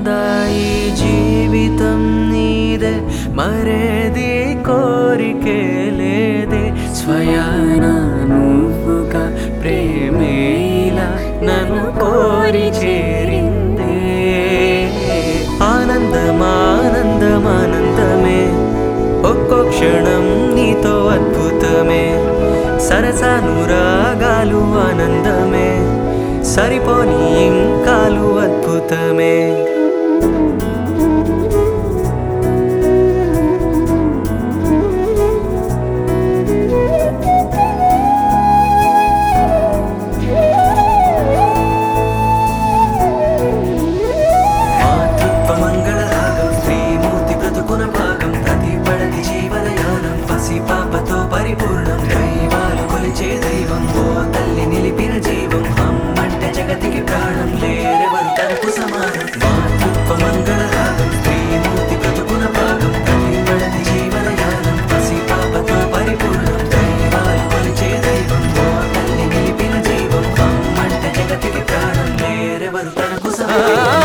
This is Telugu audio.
కాదా ఈ జీవితం నీదే మరేది కోరికే లేదే స్వయాన నువ్వుగా ప్రేమే ఇలా నన్ను కోరి చేరిందే ఆనందమానందమానందమే ఒక్కో క్షణం నీతో అద్భుతమే సరసానురాగాలు ఆనందమే సరిపోని ఇంకాలు అద్భుతమే మాతృత్వ మంగళ రాగం శ్రీమూర్తి బ్రతుకున భాగం ప్రతి పడతి జీవనయానం పసి పాపతో పరిపూర్ణం దైవాలు కొలిచే దైవం ఓ తల్లి నిలిపిన జీవం అమ్మంటే జగతికి ప్రాణం లేరెవరు తనకు సమానం మాతృత్వ మంగళ రాగం శ్రీమూర్తి బ్రతుకున భాగం ప్రతి పడతి జీవనయానం పసి పాపతో పరిపూర్ణం దైవాలు కొలిచే దైవం ఓ తల్లి నిలిపిన జీవం అమ్మంటే జగతికి ప్రాణం లేరెవరు తనకు సమానం